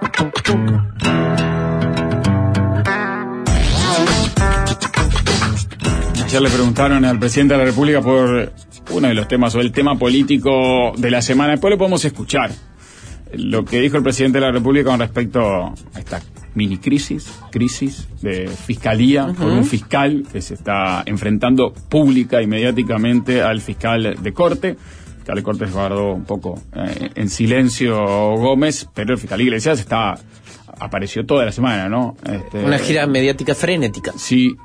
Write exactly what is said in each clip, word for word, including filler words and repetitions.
Ayer le preguntaron al presidente de la República por uno de los temas o el tema político de la semana. Después lo podemos escuchar. Lo que dijo el presidente de la República con respecto a esta mini crisis, crisis de fiscalía, uh-huh. por un fiscal que se está enfrentando pública y mediáticamente al fiscal de corte. El fiscal de corte se guardó un poco eh, en silencio Gómez, pero el fiscal Iglesias está... apareció toda la semana, ¿no? Este, Una gira mediática frenética. Sí,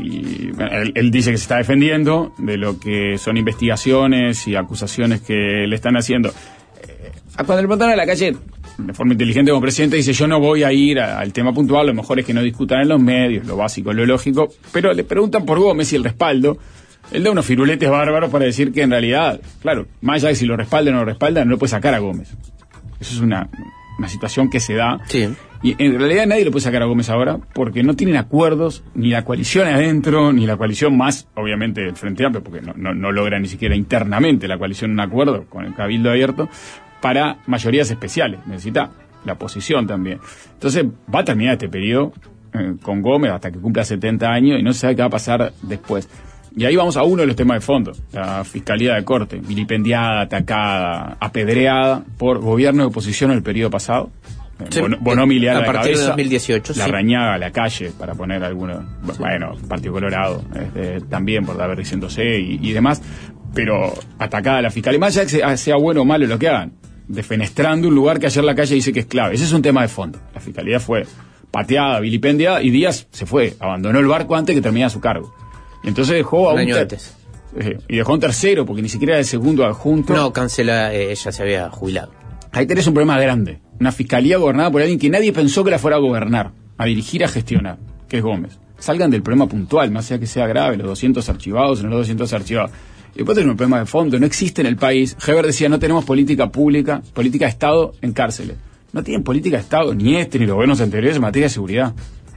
y bueno, él, él dice que se está defendiendo de lo que son investigaciones y acusaciones que le están haciendo. Eh, cuando le preguntan a la calle, de forma inteligente como presidente, dice, yo no voy a ir a, al tema puntual, lo mejor es que no discutan en los medios, lo básico, lo lógico, pero le preguntan por Gómez y el respaldo. Él da unos firuletes bárbaros para decir que en realidad, claro, más allá de si lo respaldan o no lo respaldan, no lo puede sacar a Gómez. Eso es una... una situación que se da, sí. Y en realidad nadie lo puede sacar a Gómez ahora, porque no tienen acuerdos, ni la coalición adentro, ni la coalición más, obviamente, el Frente Amplio, porque no, no, no logra ni siquiera internamente la coalición un acuerdo con el Cabildo Abierto, para mayorías especiales, necesita la oposición también. Entonces va a terminar este periodo eh, con Gómez hasta que cumpla setenta años, y no se sabe qué va a pasar después. Y ahí vamos a uno de los temas de fondo, la Fiscalía de Corte, vilipendiada, atacada, apedreada por gobierno de oposición en el periodo pasado. Sí, Bon- Bonomi le da a la partir cabeza, de dos mil dieciocho, la sí. Rañaga a la calle, para poner algunos, sí. Bueno, Partido Colorado, este, también por haber diciéndose y, y demás, pero atacada a la Fiscalía, más allá que sea, sea bueno o malo lo que hagan, defenestrando un lugar que ayer la calle dice que es clave. Ese es un tema de fondo. La Fiscalía fue pateada, vilipendiada, y Díaz se fue, abandonó el barco antes que terminara su cargo. Y entonces dejó a un, un año ter- antes. Eh, y dejó un tercero, porque ni siquiera era el segundo adjunto. No, cancela, eh, ella se había jubilado. Ahí tenés un problema grande. Una fiscalía gobernada por alguien que nadie pensó que la fuera a gobernar, a dirigir, a gestionar, que es Gómez. Salgan del problema puntual, más allá que sea grave, los doscientos archivados, no los doscientos archivados. Y después tenés un problema de fondo, no existe en el país. Heber decía, no tenemos política pública, política de Estado en cárceles. No tienen política de Estado, ni este, ni los gobiernos anteriores en materia de seguridad.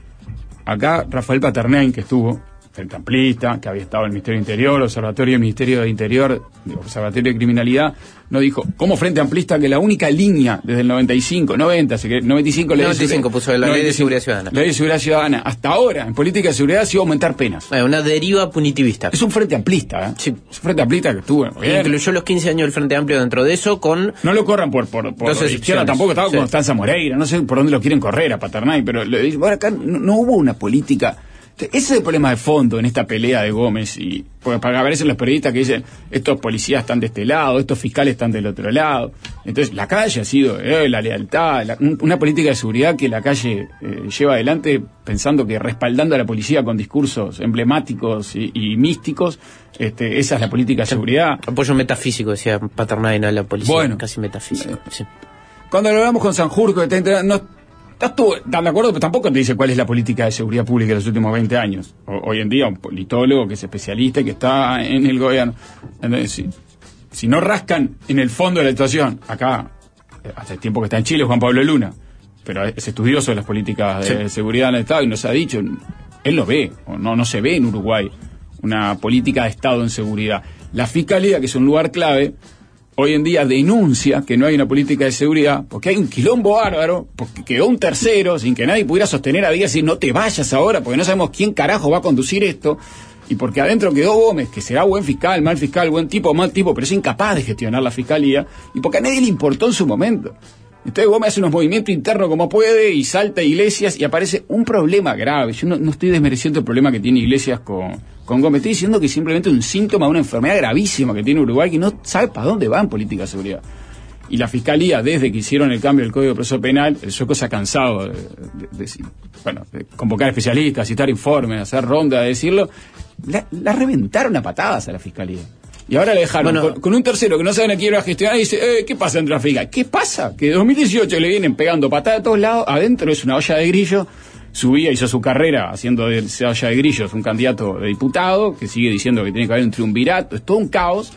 Acá Rafael Paternain, que estuvo, Frente Amplista, que había estado en el Ministerio de Interior, Observatorio del Ministerio de Interior, Observatorio de Criminalidad, no dijo, como Frente Amplista, que la única línea desde el noventa y cinco, noventa, noventa y cinco, ley noventa y cinco de, puso la Ley de Seguridad Ciudadana. Ley de Seguridad Ciudadana, hasta ahora, en política de seguridad, ha sido aumentar penas. Eh, una deriva punitivista. Es un Frente Amplista, ¿eh? Sí. Es un Frente Amplista que estuvo. E incluyó los quince años del Frente Amplio dentro de eso con... No lo corran por, por, por Dos izquierda, tampoco estaba sí. con Constanza Moreira, no sé por dónde lo quieren correr a Paternain, pero lo, bueno, acá no, no hubo una política... Ese es el problema de fondo en esta pelea de Gómez, y porque para aparecen los periodistas que dicen estos policías están de este lado, estos fiscales están del otro lado. Entonces la calle ha sido eh, la lealtad, la, una política de seguridad que la calle eh, lleva adelante pensando que respaldando a la policía con discursos emblemáticos y, y místicos, este, esa es la política de seguridad. Apoyo metafísico, decía Paternain a la policía, bueno, casi metafísico. Eh, sí. Cuando lo hablamos con Sanjurjo, que está entrando, no ¿estás tú tan de acuerdo? Pero tampoco te dice cuál es la política de seguridad pública de los últimos veinte años. O, hoy en día, un politólogo que es especialista y que está en el gobierno. Entonces, si, si no rascan en el fondo de la situación, acá, hace tiempo que está en Chile Juan Pablo Luna, pero es estudioso de las políticas de sí. seguridad en el Estado y nos ha dicho, él lo ve, o no, no se ve en Uruguay, una política de Estado en seguridad. La Fiscalía, que es un lugar clave, hoy en día denuncia que no hay una política de seguridad porque hay un quilombo bárbaro, porque quedó un tercero sin que nadie pudiera sostener a Díaz y decir no te vayas ahora porque no sabemos quién carajo va a conducir esto, y porque adentro quedó Gómez, que será buen fiscal, mal fiscal, buen tipo, mal tipo, pero es incapaz de gestionar la fiscalía, y porque a nadie le importó en su momento. Entonces Gómez hace unos movimientos internos como puede y salta a Iglesias y aparece un problema grave. Yo no, no estoy desmereciendo el problema que tiene Iglesias con, con Gómez. Estoy diciendo que es simplemente un síntoma de una enfermedad gravísima que tiene Uruguay, que no sabe para dónde va en política de seguridad. Y la Fiscalía, desde que hicieron el cambio del Código de Proceso Penal, el sueco se ha cansado de, de, de, de, bueno, de convocar especialistas, citar informes, hacer ronda, de decirlo. La, la reventaron a patadas a la Fiscalía. Y ahora le dejaron bueno, con, con un tercero que no saben a quién va a gestionar y dice, eh, ¿qué pasa entre la Fiscalía? ¿Qué pasa? Que en dos mil dieciocho le vienen pegando patadas de todos lados, adentro es una olla de grillo, subía, hizo su carrera haciendo de esa olla de grillos un candidato de diputado, que sigue diciendo que tiene que haber un triunvirato, es todo un caos,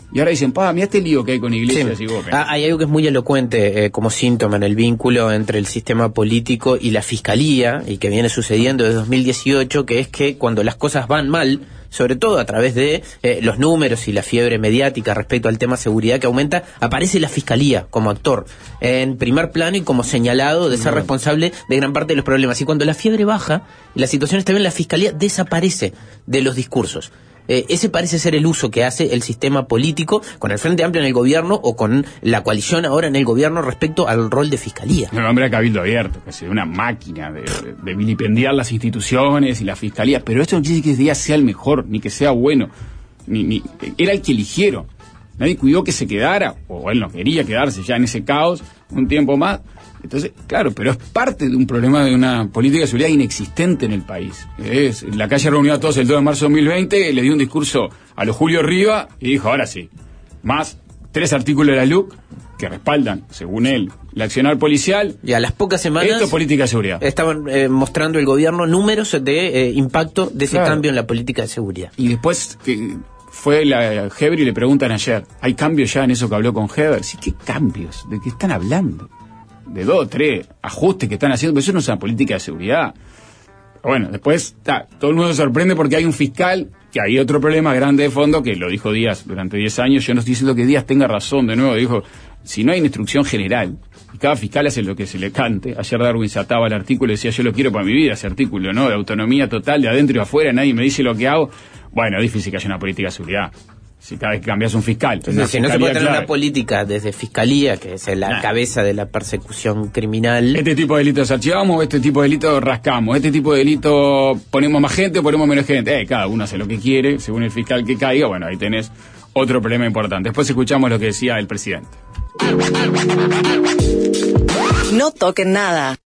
Y ahora dicen, pa, mira este lío que hay con Iglesias Sí. y Boca. Ah, hay algo que es muy elocuente eh, como síntoma en el vínculo entre el sistema político y la fiscalía, y que viene sucediendo desde dos mil dieciocho, que es que cuando las cosas van mal, sobre todo a través de eh, los números y la fiebre mediática respecto al tema seguridad que aumenta, aparece la fiscalía como actor en primer plano y como señalado de ser responsable de gran parte de los problemas. Y cuando la fiebre baja y la situación está bien, la fiscalía desaparece de los discursos. Eh, ese parece ser el uso que hace el sistema político con el Frente Amplio en el gobierno o con la coalición ahora en el gobierno respecto al rol de fiscalía. El hombre a cabildo abierto, que es una máquina de, de, de vilipendiar las instituciones y la fiscalía, pero esto no quiere decir que día sea el mejor, ni que sea bueno, ni, ni era el que eligieron. Nadie cuidó que se quedara, o él no quería quedarse ya en ese caos un tiempo más. Entonces, claro, pero es parte de un problema de una política de seguridad inexistente en el país. Es, la calle reunió a todos el dos de marzo de dos mil veinte, le dio un discurso a los Julio Riva y dijo, ahora sí, más tres artículos de la L U C que respaldan, según él, el accionar policial. Y a las pocas semanas esto es política de seguridad. Estaban eh, mostrando el gobierno números de eh, impacto de ese Claro. cambio en la política de seguridad. Y después que fue la Heber y le preguntan ayer, ¿hay cambios ya en eso que habló con Heber? Sí, ¿qué cambios? ¿De qué están hablando? De dos, tres ajustes que están haciendo, pero eso no es una política de seguridad. Bueno, después ta, todo el mundo se sorprende porque hay un fiscal, que hay otro problema grande de fondo, que lo dijo Díaz durante diez años. Yo no estoy diciendo que Díaz tenga razón, de nuevo, dijo, si no hay una instrucción general, y cada fiscal hace lo que se le cante. Ayer Darwin se ataba al artículo y decía, yo lo quiero para mi vida, ese artículo, ¿no? De autonomía total, de adentro y afuera, nadie me dice lo que hago. Bueno, es difícil que haya una política de seguridad. Si cada vez que cambias un fiscal. Entonces, si no se puede tener clave. una política desde fiscalía, que es la Nah. cabeza de la persecución criminal. Este tipo de delitos archivamos, este tipo de delitos rascamos, este tipo de delitos ponemos más gente, ponemos menos gente. Eh, cada uno hace lo que quiere, según el fiscal que caiga. Bueno, ahí tenés otro problema importante. Después escuchamos lo que decía el presidente. No toquen nada.